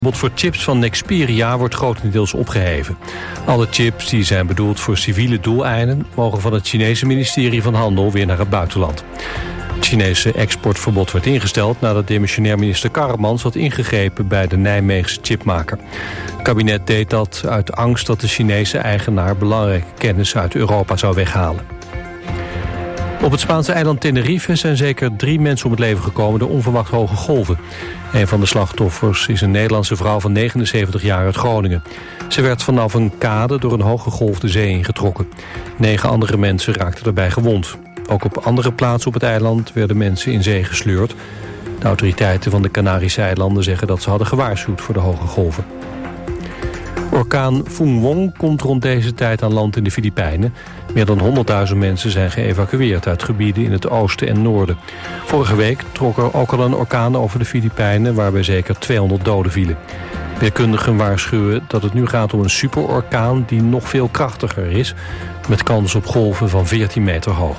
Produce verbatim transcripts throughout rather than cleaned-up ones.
Het verbod voor chips van Nexperia wordt grotendeels opgeheven. Alle chips die zijn bedoeld voor civiele doeleinden mogen van het Chinese ministerie van Handel weer naar het buitenland. Het Chinese exportverbod werd ingesteld nadat demissionair minister Karremans had ingegrepen bij de Nijmeegse chipmaker. Het kabinet deed dat uit angst dat de Chinese eigenaar belangrijke kennis uit Europa zou weghalen. Op het Spaanse eiland Tenerife zijn zeker drie mensen om het leven gekomen door onverwacht hoge golven. Een van de slachtoffers is een Nederlandse vrouw van negenenzeventig jaar uit Groningen. Ze werd vanaf een kade door een hoge golf de zee ingetrokken. Negen andere mensen raakten daarbij gewond. Ook op andere plaatsen op het eiland werden mensen in zee gesleurd. De autoriteiten van de Canarische eilanden zeggen dat ze hadden gewaarschuwd voor de hoge golven. Orkaan Foong Wong komt rond deze tijd aan land in de Filipijnen. Meer dan honderdduizend mensen zijn geëvacueerd uit gebieden in het oosten en noorden. Vorige week trok er ook al een orkaan over de Filipijnen, waarbij zeker tweehonderd doden vielen. Weerkundigen waarschuwen dat het nu gaat om een superorkaan die nog veel krachtiger is, met kans op golven van veertien meter hoog.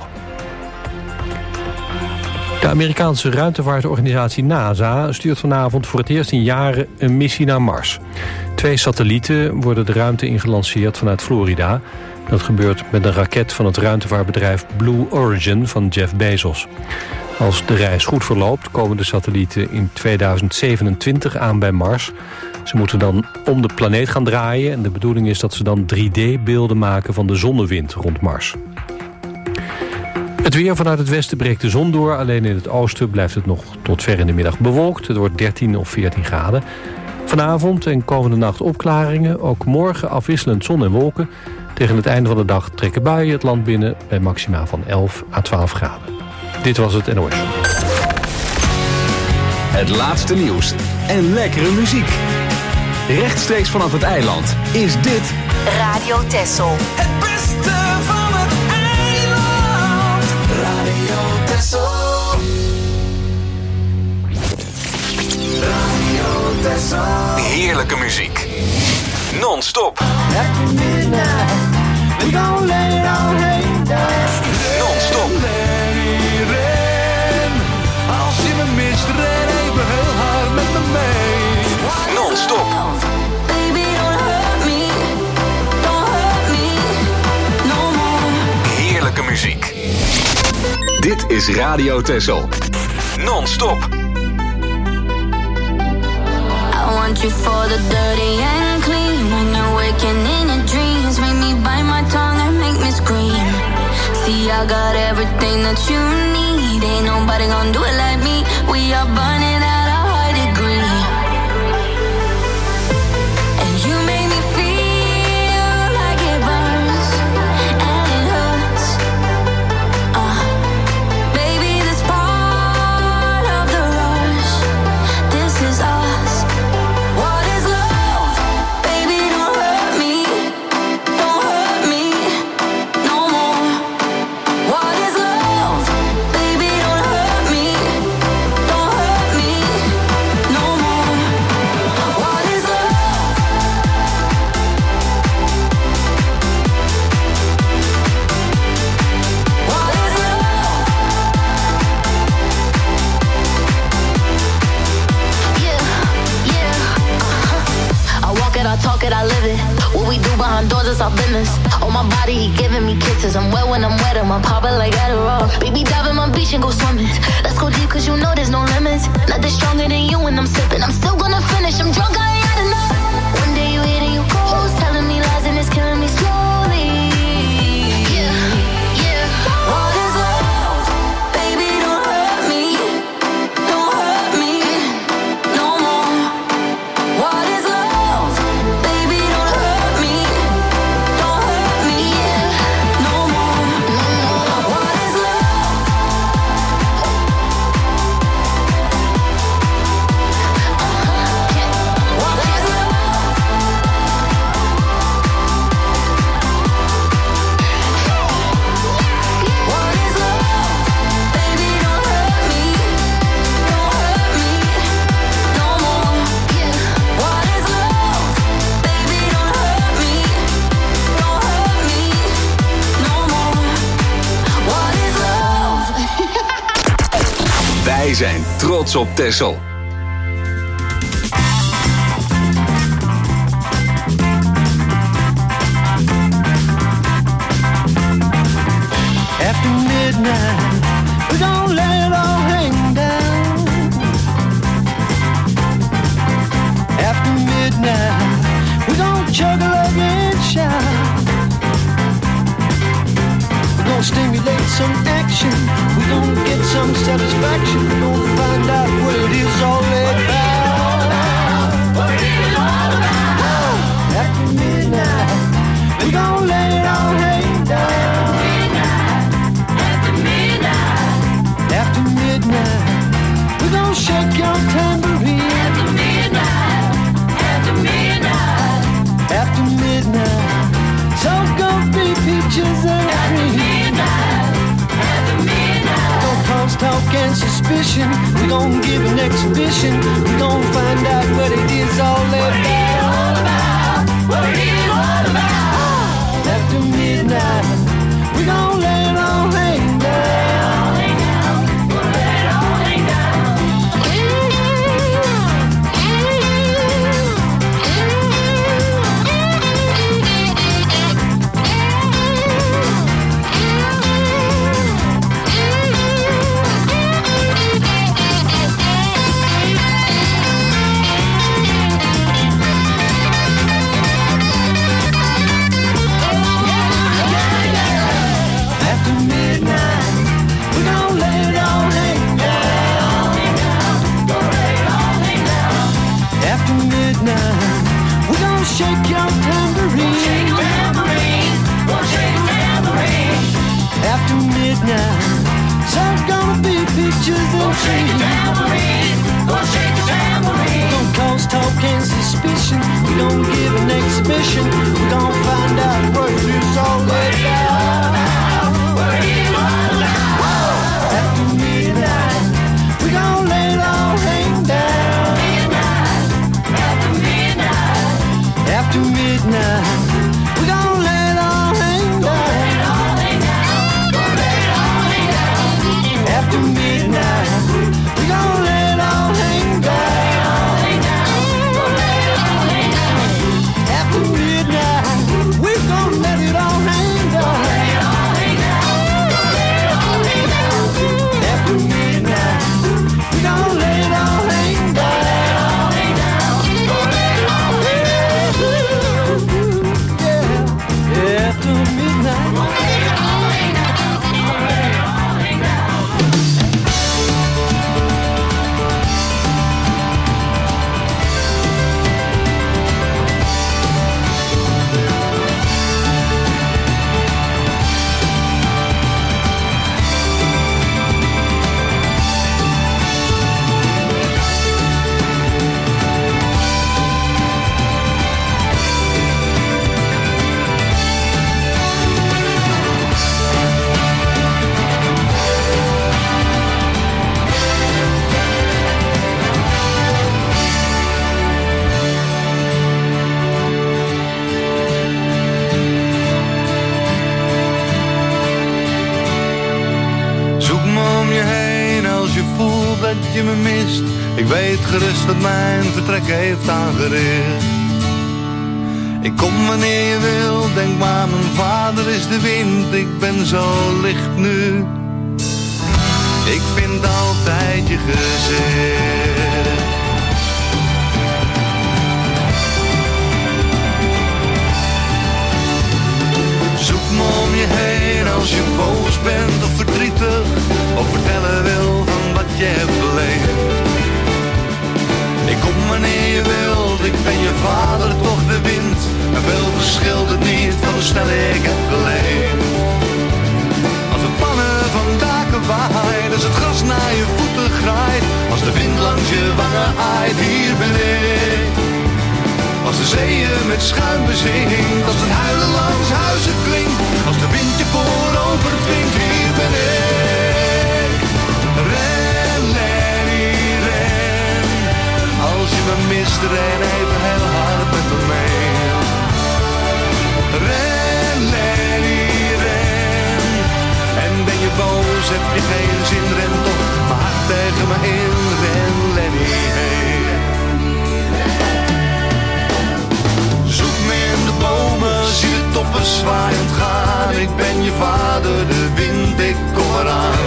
De Amerikaanse ruimtevaartorganisatie NASA stuurt vanavond voor het eerst in jaren een missie naar Mars. Twee satellieten worden de ruimte ingelanceerd vanuit Florida. Dat gebeurt met een raket van het ruimtevaartbedrijf Blue Origin van Jeff Bezos. Als de reis goed verloopt komen de satellieten in tweeduizend zevenentwintig aan bij Mars. Ze moeten dan om de planeet gaan draaien en de bedoeling is dat ze dan drie D-beelden maken van de zonnewind rond Mars. Het weer vanuit het westen breekt de zon door. Alleen in het oosten blijft het nog tot ver in de middag bewolkt. Het wordt dertien of veertien graden. Vanavond en komende nacht opklaringen. Ook morgen afwisselend zon en wolken. Tegen het einde van de dag trekken buien het land binnen bij maxima van elf à twaalf graden. Dit was het N O S. Het laatste nieuws en lekkere muziek. Rechtstreeks vanaf het eiland is dit Radio Texel. Het beste van het eiland. Radio Texel. Radio Texel. heerlijke muziek. Non-stop. After midnight, we gon' let it all hang down. Non-stop. Als je me mist, ren even heel hard met me mee. Non-stop. Baby, don't hurt me. Don't hurt me no more. Heerlijke muziek. Dit is Radio Texel. Non-stop. I want you for the dirty and clean. When you're waking in your dreams, make me bite my tongue and make me scream. See, I got everything that you need. Ain't nobody gonna do it like me. We are burning at a high degree. And you make me feel like it burns and it hurts. Uh, baby, this part of the rush. This is us. What is love? Baby, don't hurt me. Don't hurt me no more. What is love? Baby, don't hurt me. Don't hurt me no more. What is love? What is love? Yeah, yeah, uh-huh. I walk it, I talk it, I live it. What we do behind doors is our business. On my body, he giving me kisses. I'm wet when I'm wet, I'm popping like Adderall. Baby, dive in my beach and go swimming. Let's go deep, cause you know there's no limits. Nothing stronger than you when I'm sipping. I'm still gonna finish, I'm drunk, I ain't had enough. One day you hit and you close, telling me lies and it's killing me slowly. Yeah, yeah. What is love? Baby, don't hurt me. Don't hurt me no more. What is love? Baby, don't hurt me. Don't hurt me no more. What is love? What is love? What is love? Baby, don't hurt me. Don't hurt me no more. What is love? Baby, don't hurt me. Don't hurt me no more. What is love? Wij zijn trots op Texel. midnight, we're gonna let it all hang down. After midnight, we're gonna juggle up and shout. We're gonna stimulate some action. We're gonna get some satisfaction. We're gonna find out what it is all about. What it is all about. After midnight, we're gonna let it all hang down. After midnight, after midnight, we're gonna shake your tambourine. After midnight, after midnight, after midnight, it's all gonna be peaches and cream. After midnight, gonna cause talk and suspicion. We're gonna give an exhibition. We're gonna find out what it is all about. What it is all about. After midnight, we're gonna let it all hang down. We'll let it all hang down. After midnight, we're gonna let it all hang down. After midnight, we're gonna shake your tambourine. Shake tambourine, we'll shake tambourine. After midnight, it's all gonna be peaches and cream. Tambourine, we'll shake the tambourine. We're gonna cause talk and suspicion. We're gonna give an exhibition. We're gonna find out what it is all about. After midnight, we're gonna let it all hang down. After midnight, after midnight, we're gonna let it all hang down. After midnight, we're gonna let it all hang down. After midnight, we're gonna let it all hang down. After midnight, we're gonna let it all hang down. Yeah, after midnight. Zoek me om je heen als je voelt dat je me mist. Ik weet gerust dat mijn vertrek heeft aangericht. Ik kom wanneer je wil, denk maar mijn vader is de wind. Ik ben zo licht nu, ik vind altijd je gezicht. Zoek me om je heen als je boos bent of verdrietig, of vertellen wil van wat je hebt beleefd. Ik kom wanneer je wilt, ik ben je vader, toch de wind. En veel verschilt het niet van hoe snel ik heb geleefd. Als de pannen van daken waaien, als het gras naar je voeten graait, als de wind langs je wangen aait, hier ben ik. Als de zeeën met schuim bezingt, als het huilen langs huizen klinkt, als de wind je voorover dwingt, hier ben ik. Ren, Lenny, ren. Als je me mist, ren even heel hard met me mee. Ren, Lenny, ren. En ben je boos, heb je geen zin, ren toch maar hard tegen me in. Ren, Lenny, hey. Zoek me in de bomen, zie de toppen zwaaiend gaan. Ik ben je vader, de wind, ik kom maar aan.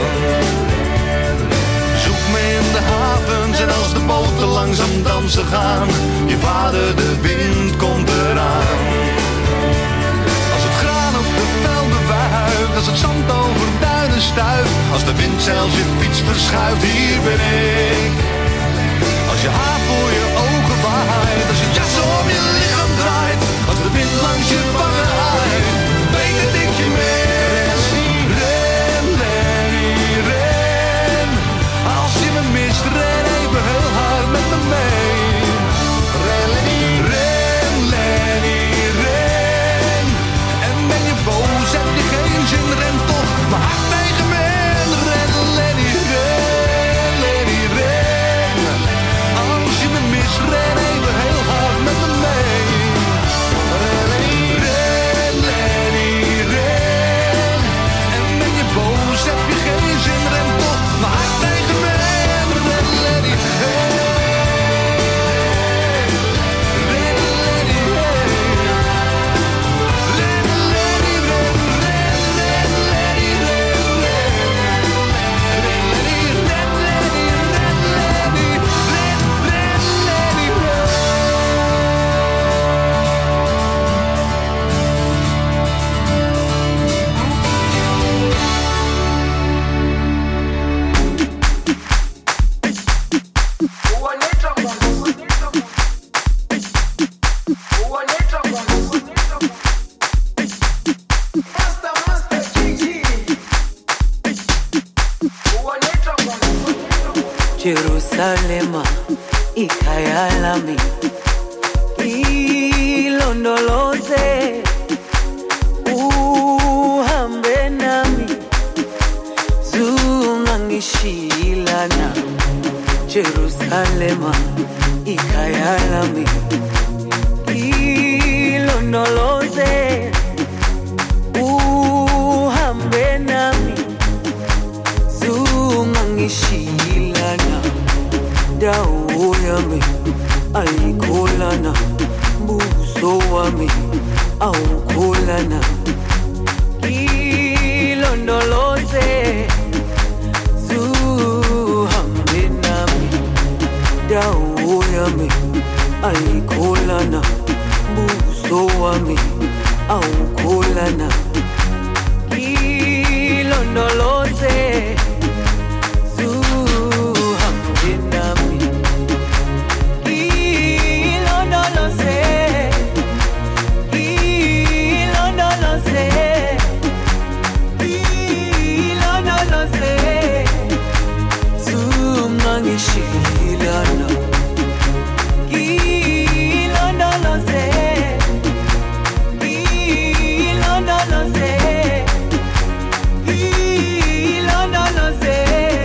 Zoek me in de havens en als de boten langzaam dansen gaan. Je vader, de wind komt eraan. Als het graan op de velden wuift, als het zand over duinen stuift, als de wind zelfs je fiets verschuift, hier ben ik. Als je haar voor je ogen waait, als je jas om je lichaam draait, als de wind langs je wangen waait, weet dat ik je mis. Ren, Lenny, ren. Als je me mist, ren even heel hard met me mee. Ren, Lenny, ren, Lenny, ren. En ben je boos, heb je geen zin, ren toch maar hard tegen me. Ren, Lenny, ren, Lenny, ren. Als je me mist, ren even heel hard met me mee. Ren, Lenny, ren, Lenny, ren. En ben je boos, heb je geen zin, ren toch maar hard tegen me. Ren, Lenny, ren. Ren, Lenny, ren. Ren, Lenny, ren, ren, ren, Lenny, ren, ren. Ren, Lenny, ren, Lenny, ren, Lenny, ren, ren, Lenny, ren. Jerusalema, ikhaya lami, ilondoloze, uhambe nami, zungangishilana. Jerusalema, ikhaya lami, ilondoloze, uhambe nami, zungangishilana. Dawo yami ayikholana, buso wami awukholana. Ilondoloze, zuhambe nami. Dawo yami ayikholana, buso wami awukholana. Ilondoloze, Shilana, ilondoloze, ilondoloze, ilondoloze,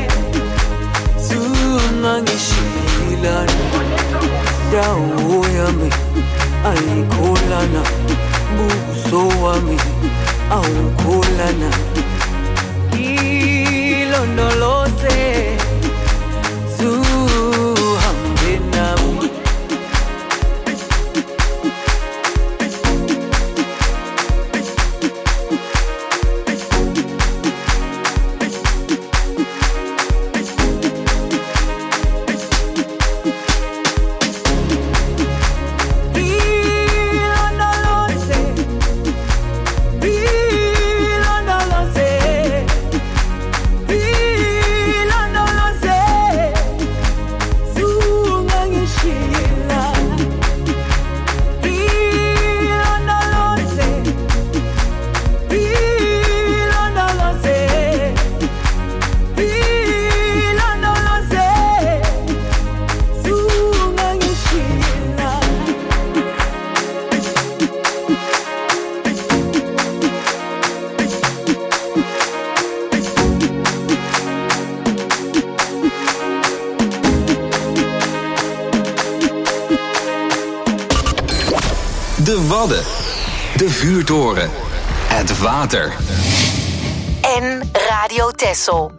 zungangishilana. Dawo yami ayikholana, buso wami awukholana. Ilondoloze, zuhambe nami. De Wadden. De Vuurtoren. Het water. En Radio Texel.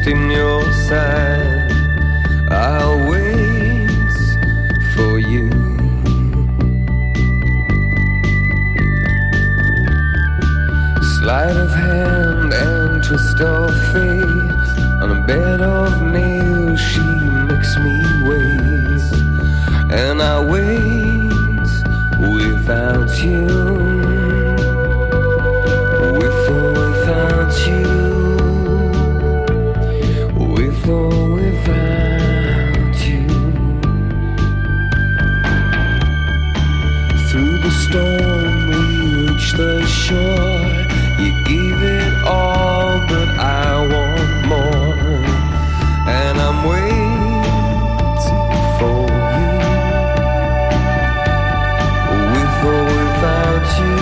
in your side. I'll wait for you. Sleight of hand and twist of fate. On a bed of nails she makes me wait. And I wait without you. With or without you. With or without you. Through the storm we reach the shore. You gave it all, but I want more. And I'm waiting for you. With or without you.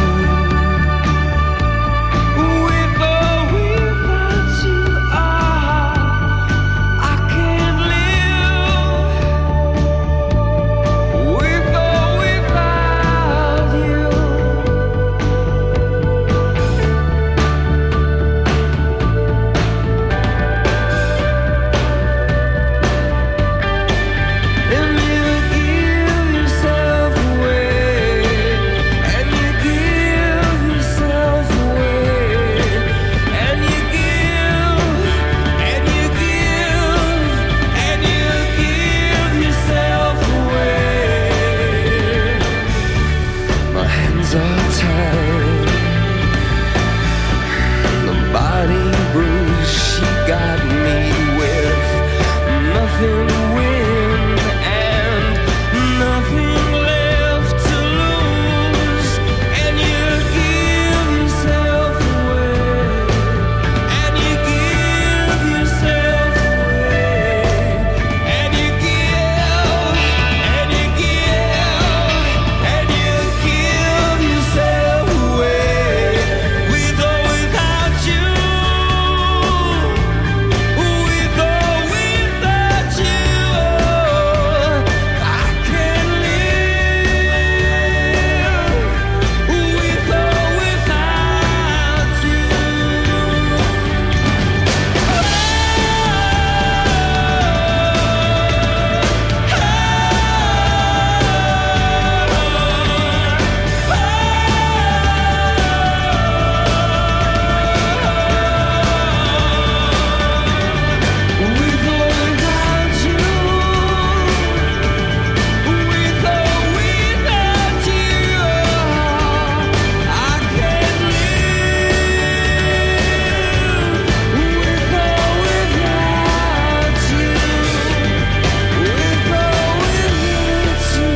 With or without you, ah, I can't live. With or without you. And you give yourself away. And you give yourself away. And you give, and you give, and you give yourself away. My hands are tied. The body bruise she got me with. Nothing to win and nothing left to lose. And you give yourself away. And you give yourself away. And you give, and you give, and you give yourself away. With or without you. With or without you. I can't live. With or without you. With or without you. With or without you. I can't live. With or without you. With or without you.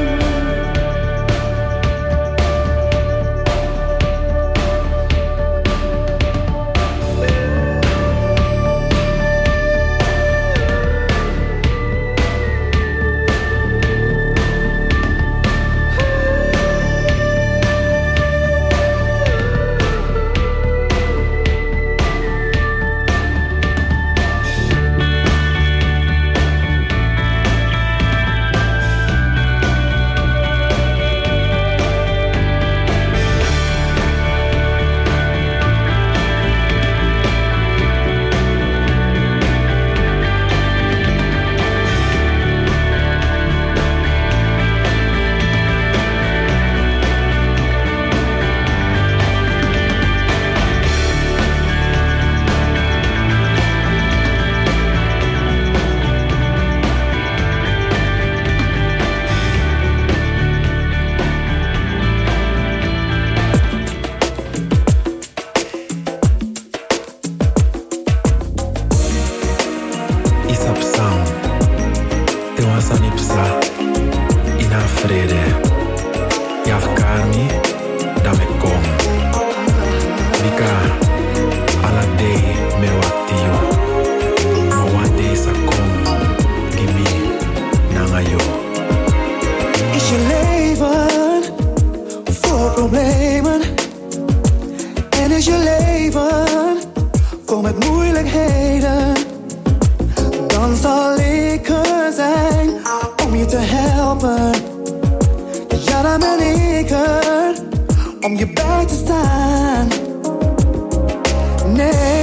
Isap sound. Te wasan ipsa. Ina frede. Yafkarmi. Dame kom. Bika. Ala day me wakti yo. Ma one day sa kom. Gibi. Nanga yo. Is je leven vol problemen? En is je leven vol met moeilijkheden? Dan zal ik er zijn om je te helpen. Ja, dan ben ik om je bij te staan. Nee,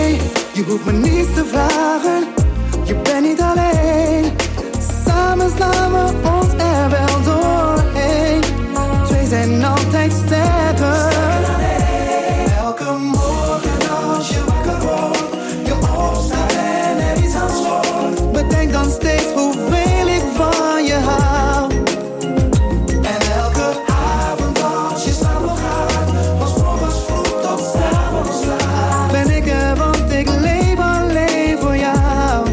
Je hoeft me niets te vragen, je bent niet alleen. Samen slaan we ons er wel doorheen. Twee zijn altijd sterker. Elke morgen als je wakker wordt, je opstaat en er iets aan schort. Bedenk dan steeds hoeveel ik van je hou. En elke avond als je slapen gaat, van 's morgens vroeg tot 's avonds laat, ben ik er, want ik leef alleen voor jou.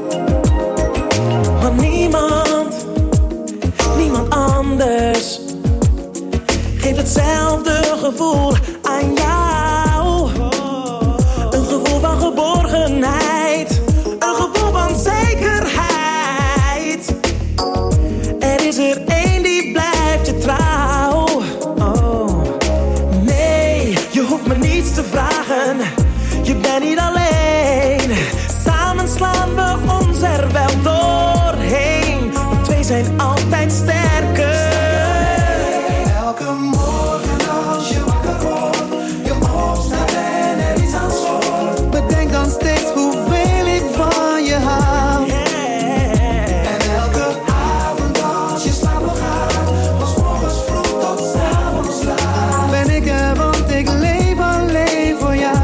Want niemand, niemand anders geeft hetzelfde gevoel aan jou. Een gevoel van geborgenheid, een gevoel van zekerheid. Er is er één die blijft je trouw. Oh, nee, je hoeft me niets te vragen, je bent niet alleen. Samen slaan we ons er wel doorheen, want twee zijn altijd sterker. Elke morgen als je wakker wordt, je opstaat en er iets aan schort. Bedenk dan steeds hoeveel ik van je hou. En elke avond als je slapen gaat, van 's morgens vroeg tot 's avonds laat, ben ik er, want ik leef alleen voor jou.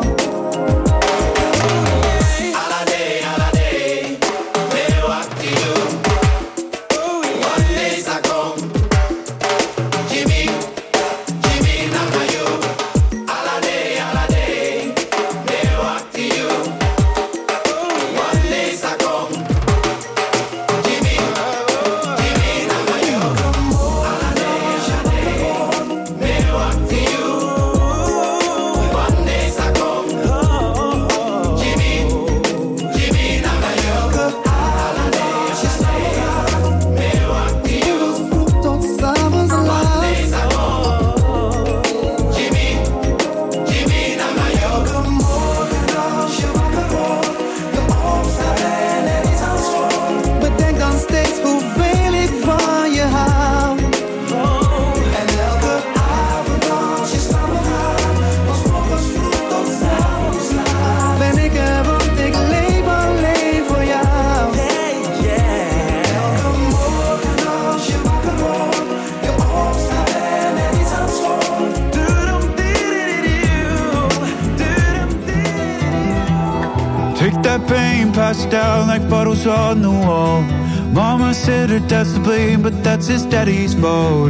Passed down like bottles on the wall. Mama said her dad's to blame, but that's his daddy's fault.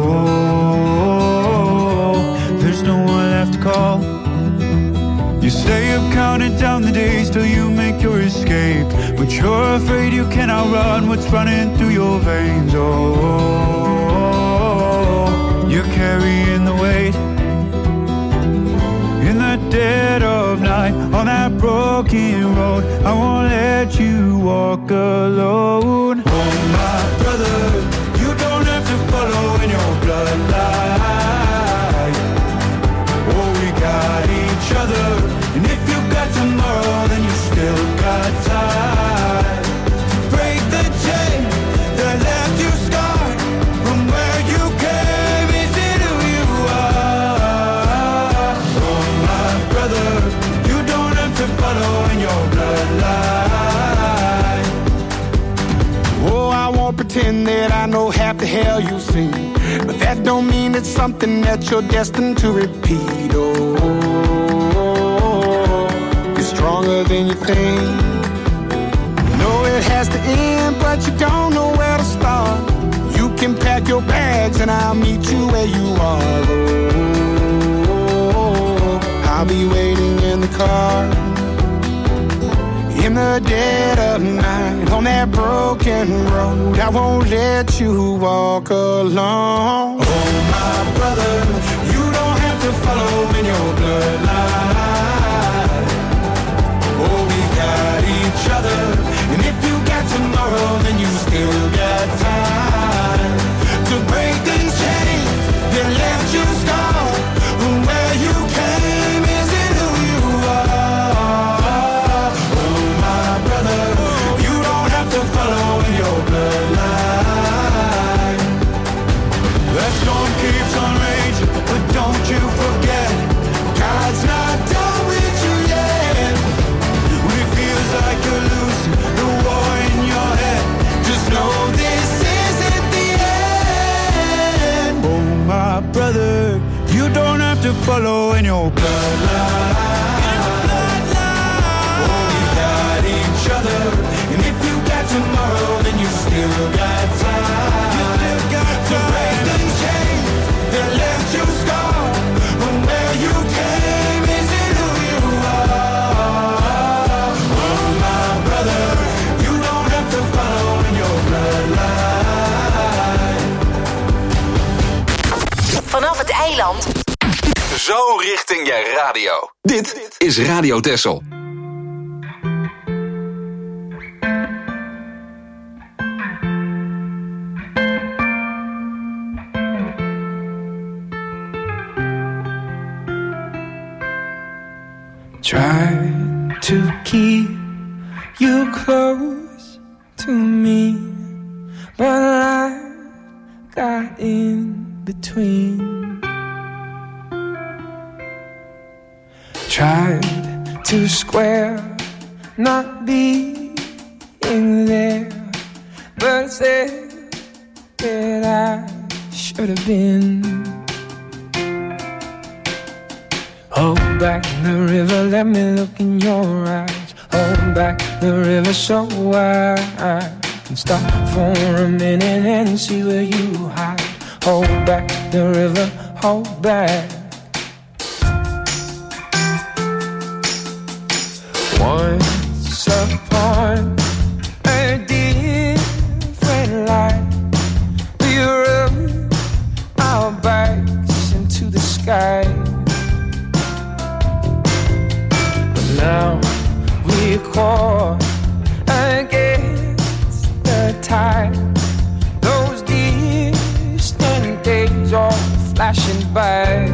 Oh, there's no one left to call. You stay up counting down the days till you make your escape, but you're afraid you cannot run what's running through your veins. Oh, you're carrying the weight in the dead of night on that broken road. I won't let you walk alone. Oh my brother, you don't have to follow in your bloodline. Oh, we got each other, and if you got tomorrow, then you still got time to break the chain that left you scarred from where you came. Is it who you are? Oh my brother, you don't have to follow in your bloodline. Oh, I won't pretend that I know half the hell you've seen, but that don't mean it's something that you're destined to repeat. Oh, you're stronger than you think. You know it has to end, but you don't know where to start. You can pack your bags and I'll meet you where you are. Oh, I'll be waiting in the car in the dead of night on that broken road. I won't let you walk alone. Oh my brother, you don't have to follow in your bloodline. Oh, we got each other, and if you got tomorrow, then you still got time to break these chains that left you scarred from where you came. Is it who you are? Oh my brother, you don't have to follow in your bloodline. The storm keeps on raging, but don't you forget, God's not your bloodline. Oh, we got each other, and if you got tomorrow, then you still got time. You still got to break the chain that left you scarred from where you came. Is it who you are? Oh, my brother, you don't have to follow in your bloodline. Vanaf het eiland. Zo richting je radio. Dit is Radio Texel. Try to keep you close to me, but I got in between. Tried to square not being there, but said that I should have been. Hold back the river, let me look in your eyes. Hold back the river so I can stop for a minute and see where you hide. Hold back the river, hold back. Once upon a different life, we rode our bikes into the sky. Now we're caught against the tide. Those distant days are flashing by.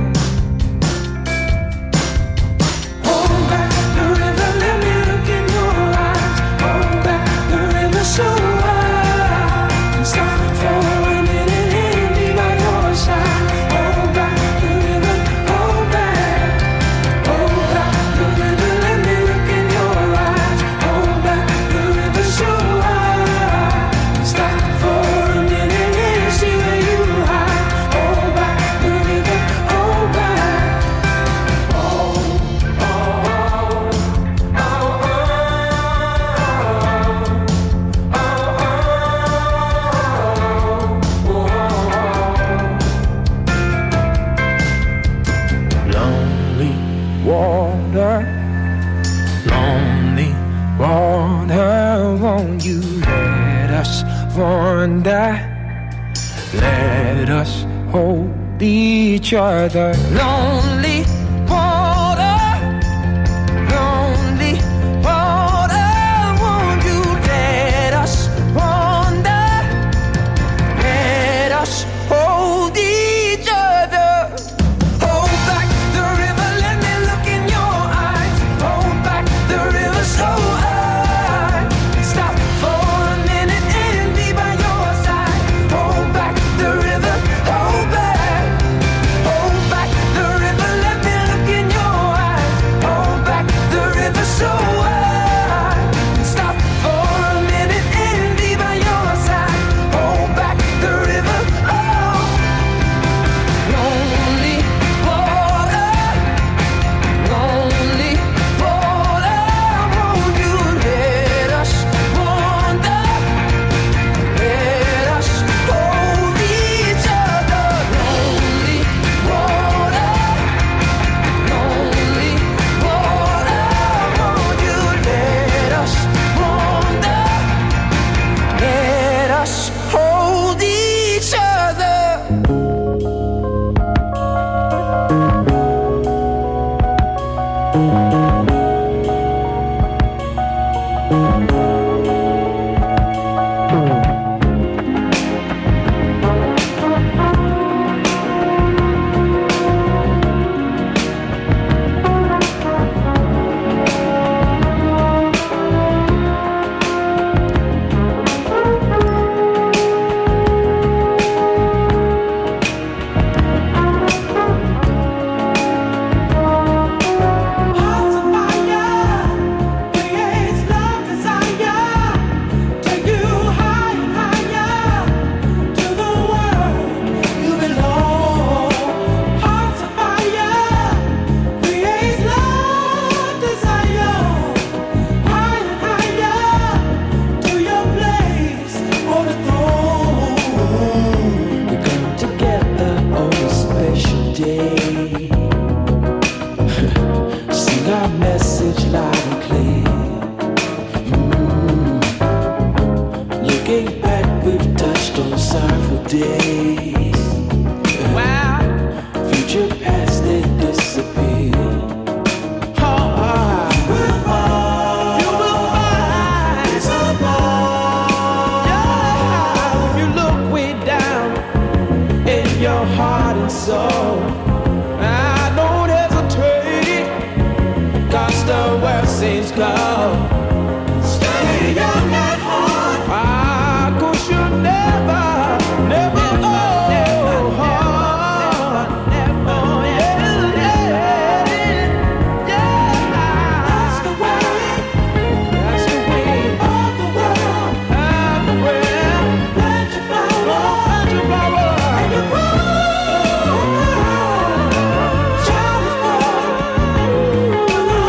Hold back the river, let me look in your eyes. Hold back the river so I can stop for a minute and be by your side. Hold back the river, hold back. Hold back the river. Won't you let us wander? Let us hold each other. Lonely water, lonely water. Won't you let us wander? Let us hold each other. Hold back the river, let me look in your eyes. Hold back the river so I our message loud and clear. Mm. Looking back, we've touched on sorrowful days. Wow. Future past, they disappear. Oh, oh. You will find, you will find it's a more. Yeah. When you look way down in your heart and soul, I don't hesitate, 'cause the world seems cold. Stay young at heart. Ah, 'cause you never, never, oh, never, never, never, never, yeah, yeah. That's the way, that's the way of the world, of the world. Plant your flower, plant your flower, and you grow. Child is born.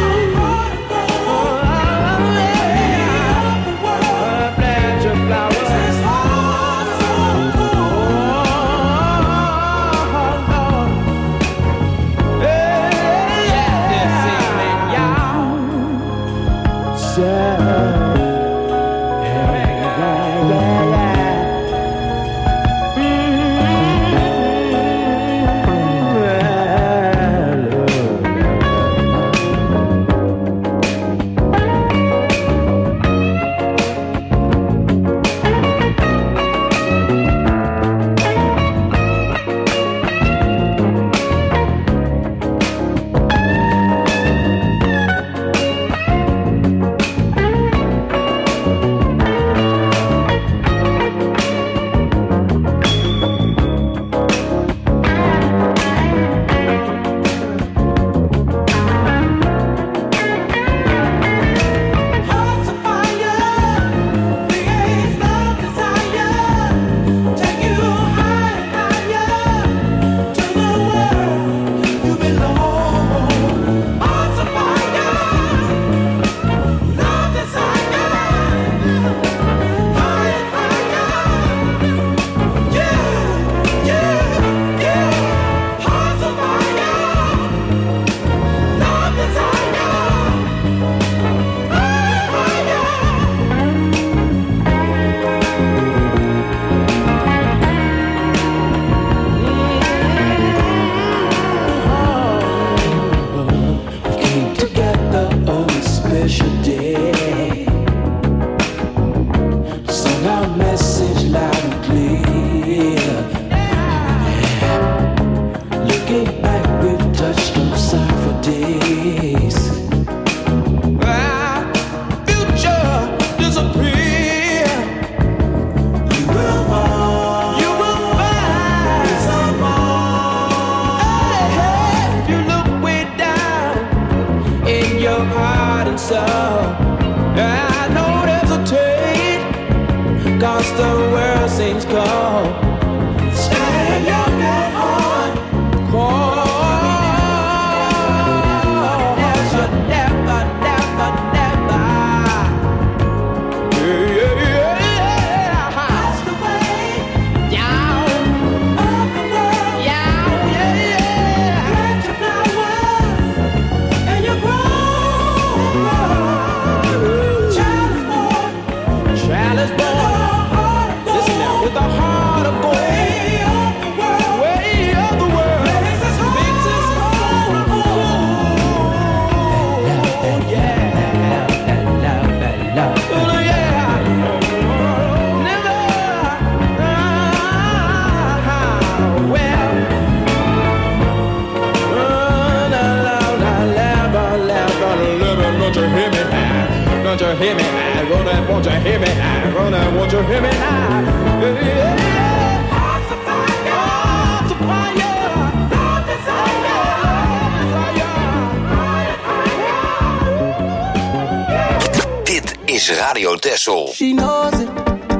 Radio Texel. She knows it,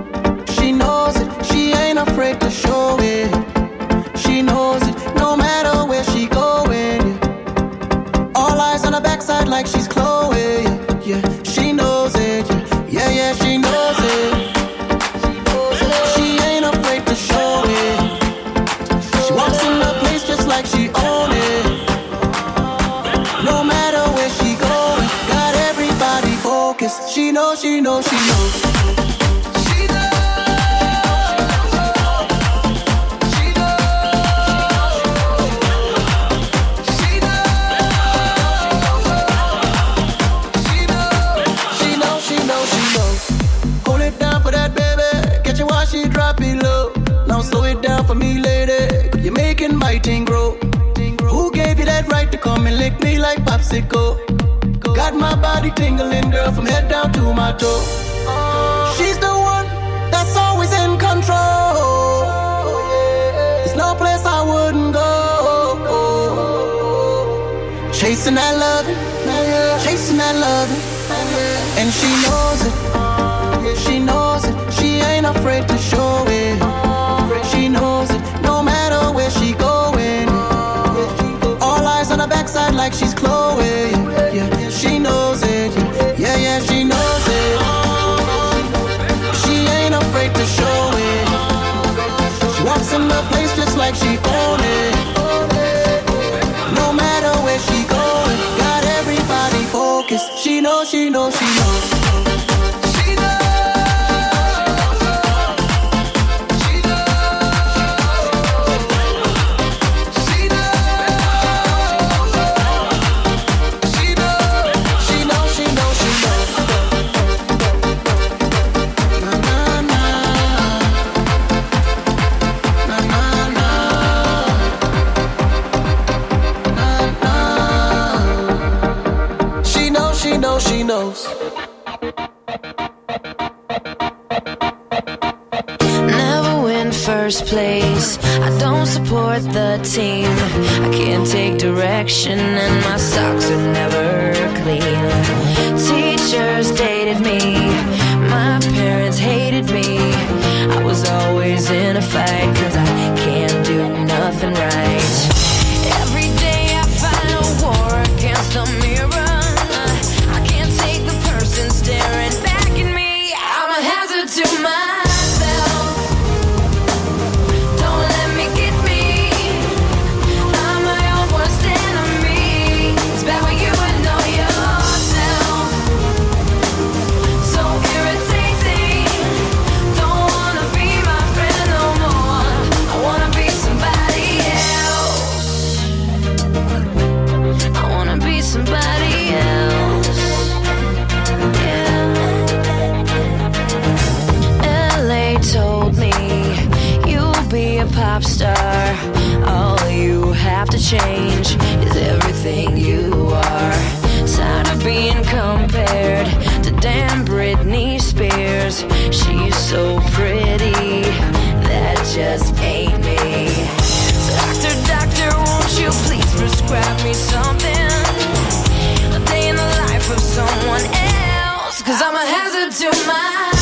she knows it, she ain't afraid to show it. She knows it, no matter where she going. All eyes on her backside like she's Chloe. Yeah, she knows it, yeah, yeah, she knows it. She ain't afraid to show it. She walks in the place just like she own it. No matter where she knows, she knows, she knows. Thing grow. Who gave you that right to come and lick me like popsicle? Got my body tingling, girl, from head down to my toe. She's the one that's always in control. There's no place I wouldn't go. Chasing that loving, chasing that loving, and she knows it. She knows it. She ain't afraid to show it. She knows it. No matter where she goes. On her backside like she's Chloe. Yeah, yeah, she knows it. Yeah, yeah, she knows it. She ain't afraid to show it. She walks in the place just like she own it. No matter where she going, got everybody focused. She knows, she knows, she knows. She knows. Never win first place. I don't support the team. I can't take direction and my socks are never clean. Teachers dated me. My parents hated me. I was always in a fight cause I can't do nothing right. Every day I fight a war against the mirror. Staring back at me, I'm a hazard to myself. Don't let me get me. I'm my own worst enemy. It's bad when you would know yourself. So irritating. Don't wanna be my friend no more. I wanna be somebody else. I wanna be somebody else. Told me you'll be a pop star. All you have to change is everything you are. Tired of being compared to damn Britney Spears. She's so pretty, that just ain't me. So doctor, doctor, won't you please prescribe me something? A day in the life of someone else. Cause I'm a hazard to myself.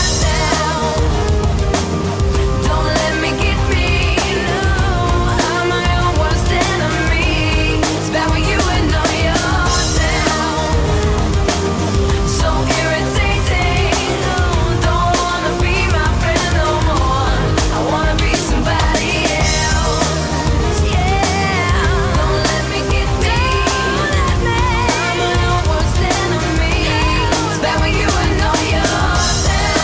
Yourself.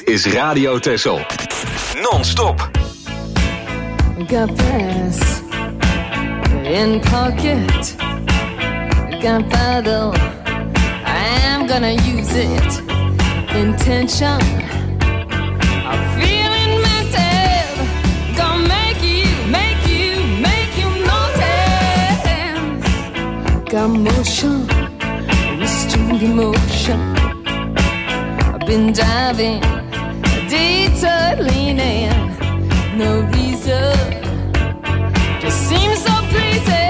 is Radio Texel. Non-stop. Got this in pocket. Gunpowder, I'm gonna use it. Intention, I'm feeling mental. Gonna make you, make you, make you notice. Got motion, restrained emotion. I've been diving, detour leaning. No reason, just seems so pleasing.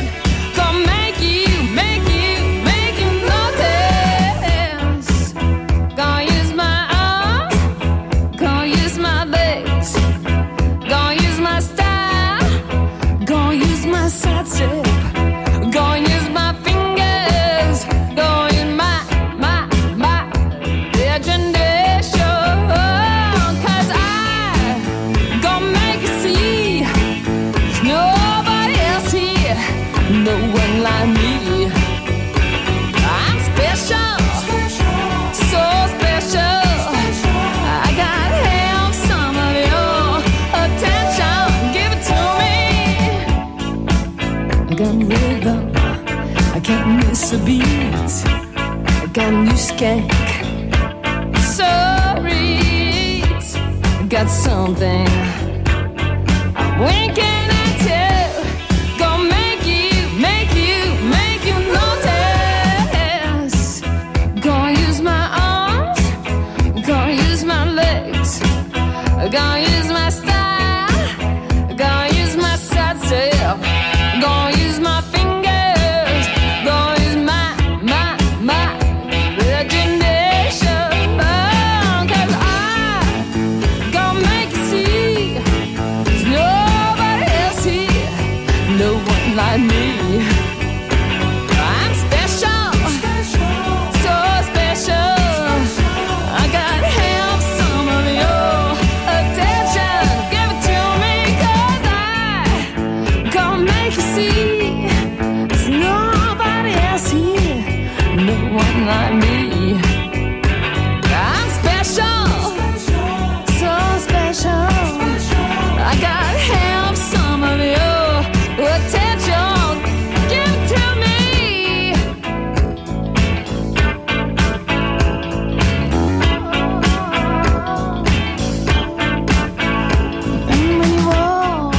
A beat, I got a new skank. Sorry, I got something I'm winking at you. Gonna make you, make you, make you notice. Gonna use my arms, gonna use my legs, gonna use my style, gonna use my side self, gonna use my fingers. Like me, I'm special, so special. I gotta have some of your attention. Give it to me, 'cause I gonna make you see there's nobody else here, no one like me. I'm special, so special. I gotta have some of your attention, give it to me. And when you walk,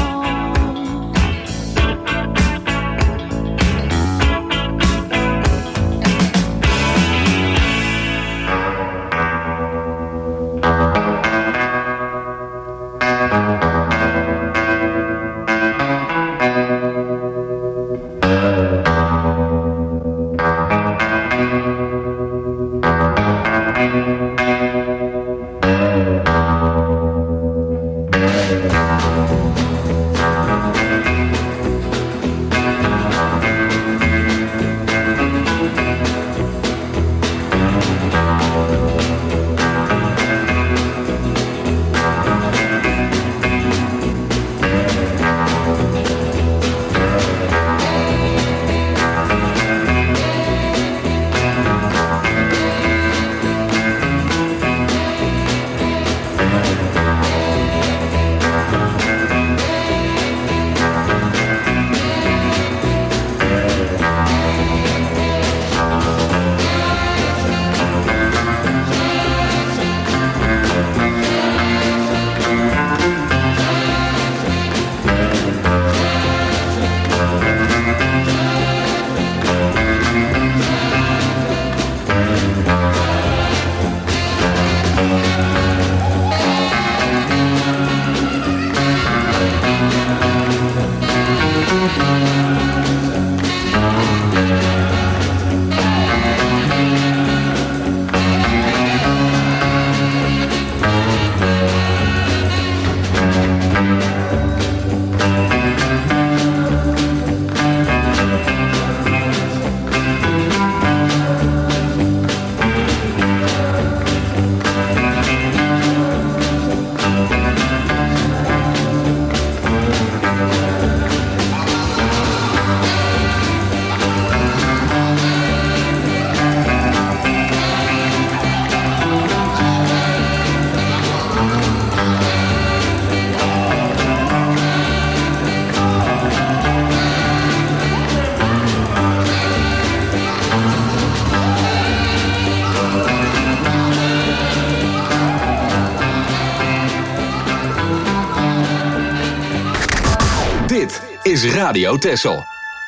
Radio Texel.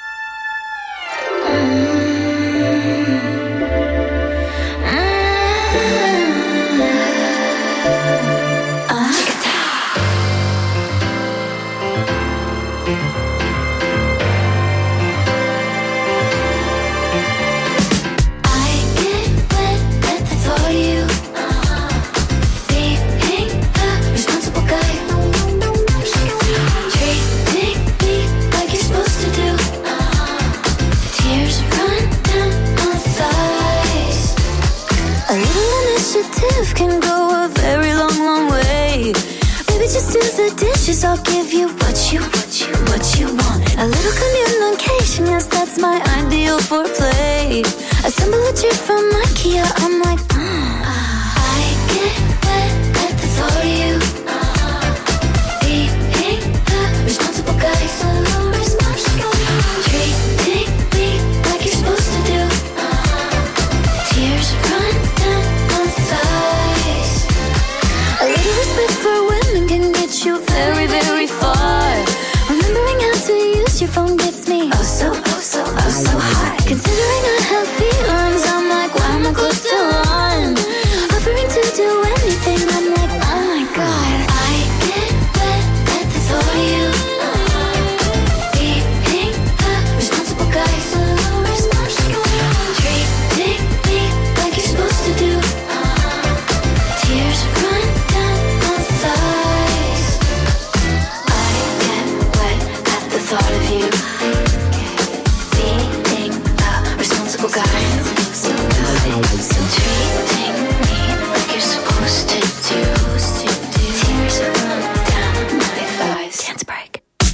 Can go a very long, long way. Maybe just do the dishes. I'll give you what you, what you, what you want. A little communication, yes, that's my ideal foreplay. Assemble a chair from IKEA. I'm like, mm. I get wet at the thought of you. Being a responsible guy, treating me like you're supposed to do. Tears run down my thighs. A little respect for women can get you very, very far. Remembering how to use your phone gets me oh so, oh so, oh so hot. Considering I have feelings, I'm like, why am I close to one? Offering to do anything, I'm like, oh my god. I get wet at the thought of you. Being a responsible guy, treating me like you're supposed to do. Tears run down my thighs. I get wet at the thought of you. Being a responsible guy, treating me like you're supposed to do. Tears run down my thighs. Dance break.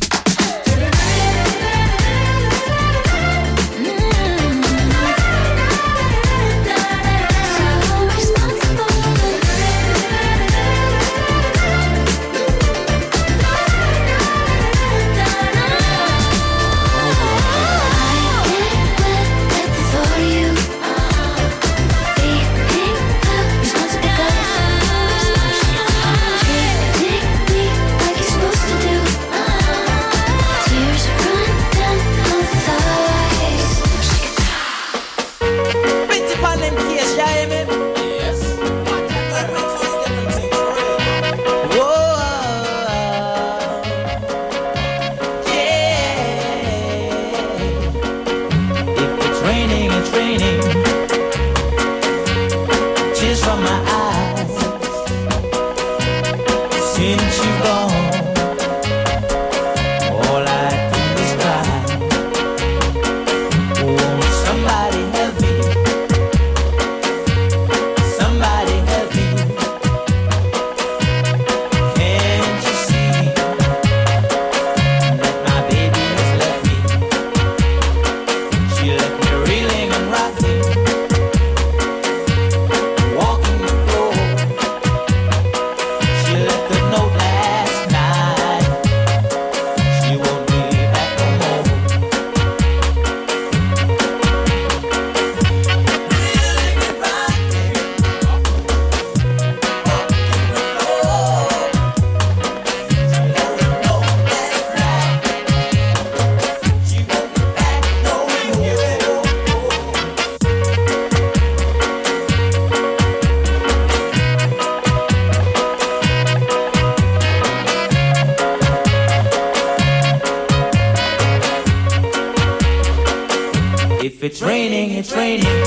If it's raining, it's raining.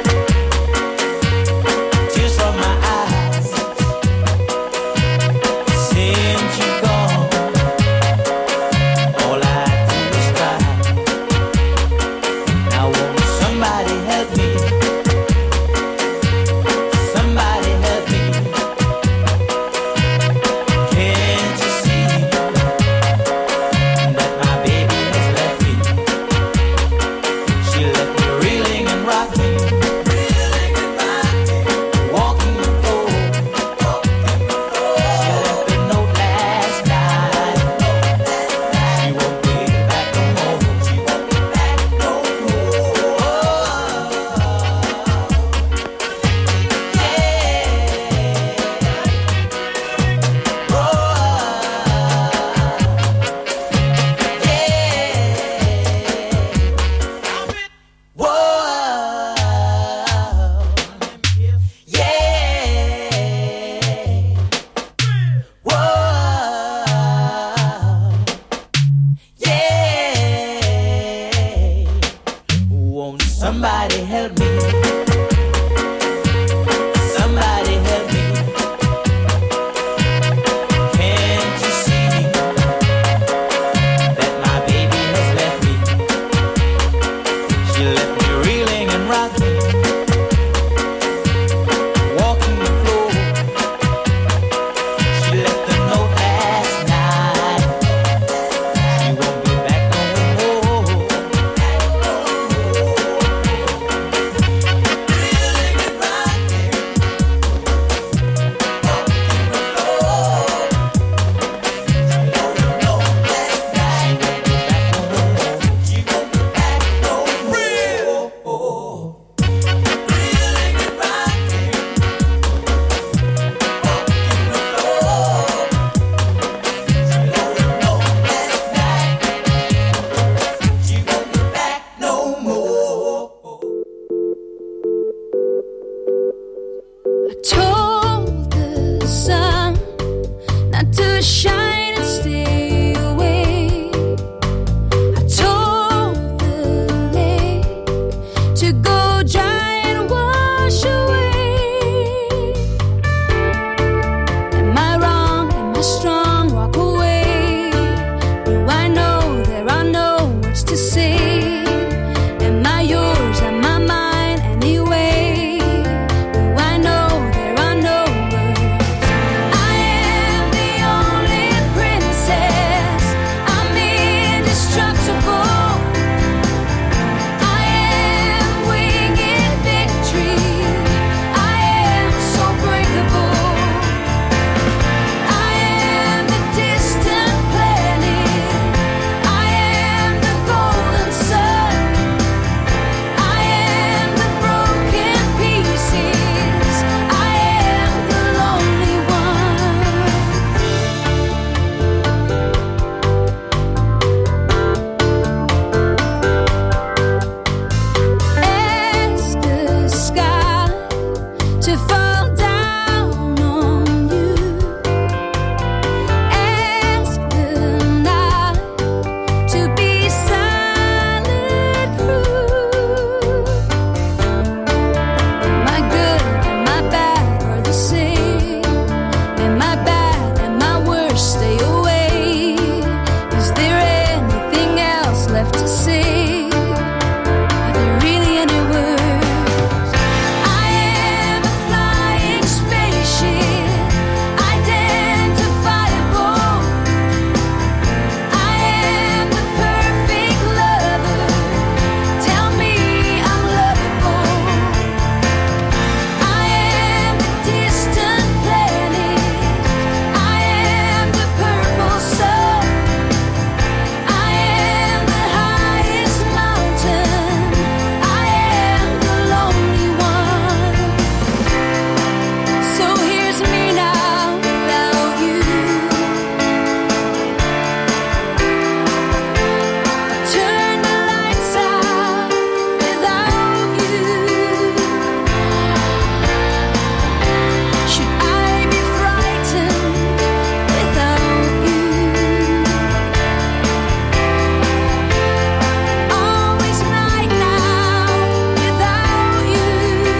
Tears from my eyes. Since you're gone, all I do is cry. Now won't somebody help me? Somebody help me. Can't you see that my baby has left me? She left me reeling and rocking. Somebody help me. Somebody help me. Can't you see that my baby has left me? She left me reeling and rocking, walking the floor. She left a note last night. She won't be back no more. I told the sun not to shine and stay away. I told the lake to go dry and wash away. Am I wrong? Am I strong? Walk away. Do I know there are no words to say? Am I yours? Am I mine anyway? Do I know there are no words? I am the only princess. I'm indestructible. I am winged victory. I am so breakable. I am the distant planet. I am the golden sun. I am the broken pieces. I am the lonely one. Ask the sky to fall down on you. Ask the night to be silent proof. Am I good? Am I bad? Or the same? Am I bad? Am I worse? Stay away. Is there anything else left to say? Are there really any words? I am a flying spaceship, identifiable. I am the perfect lover. Tell me I'm lovable. I am the distant planet. I am the purple sun. I am the highest mountain. I am the lonely one. So here's me now without you. Turn the lights out without you. Should I be frightened without you? Always night now without you.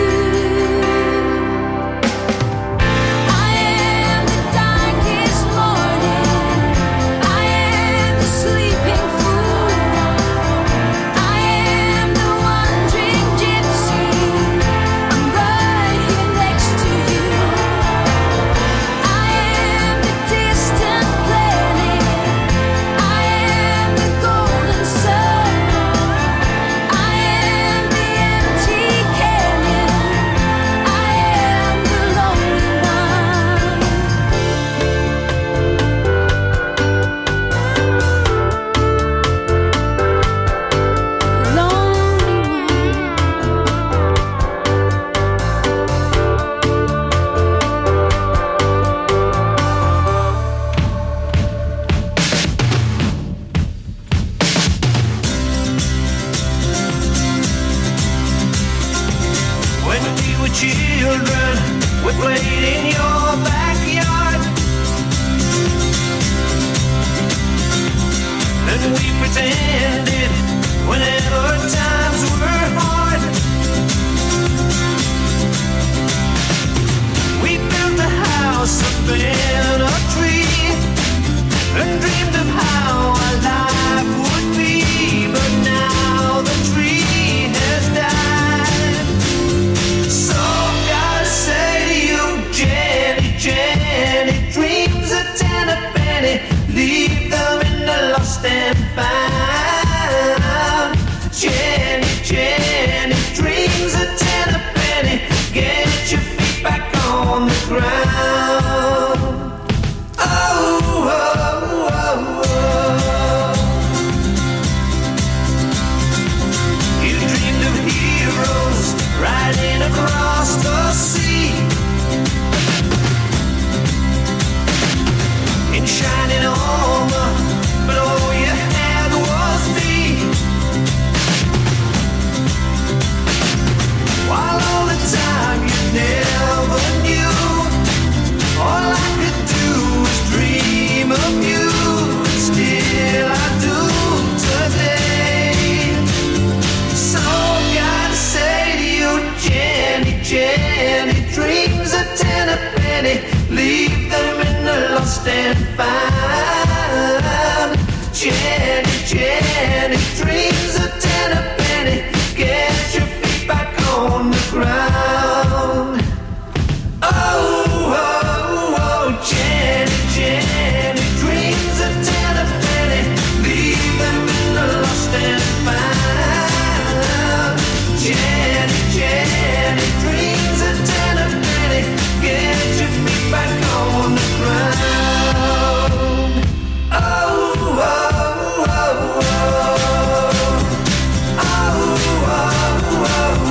I am the darkest morning. I am the sleeping fool. I am the wandering gypsy. I'm right here next to you. I am the distant planet. I am the golden sun. I am the empty canyon. I am the lonely one. Lonely one. When we were children, we played in your backyard. And we pretended whenever times were hard found. Jenny, Jenny, dreams a ten a penny. Get your feet back on the ground. Oh, oh, oh, oh. You dreamed of heroes riding across the sea in shining armor, but all you had was me. While all the time you never knew, all I could do was dream of you. Still I do today. So gotta say to you, Jenny, Jenny, dreams a ten a penny. Leave them in the lost and found. Jenny, Jenny, dreams a ten a penny. Get your feet back on the ground. Oh, oh, oh, Jenny, Jenny, dreams a ten a penny. Leave them in the lost and found. Jenny, Jenny, dreams a ten a penny. Get your feet back on the ground. Oh, oh, oh, oh. Oh, oh, oh,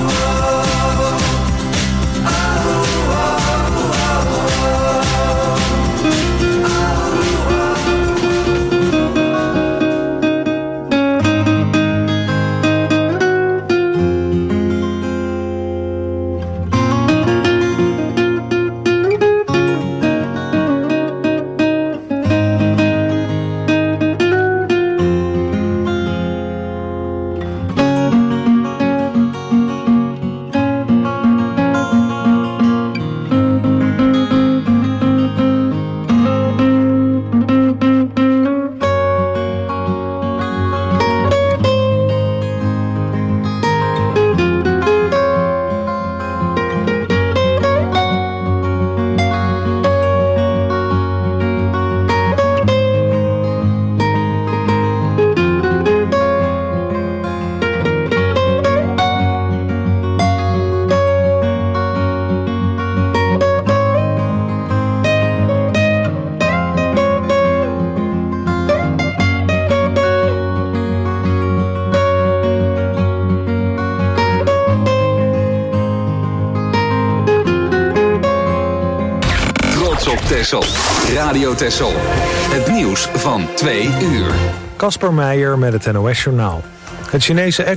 Texel. Radio Texel. Het nieuws van twee uur. Kasper Meijer met het N O S Journaal. Het Chinese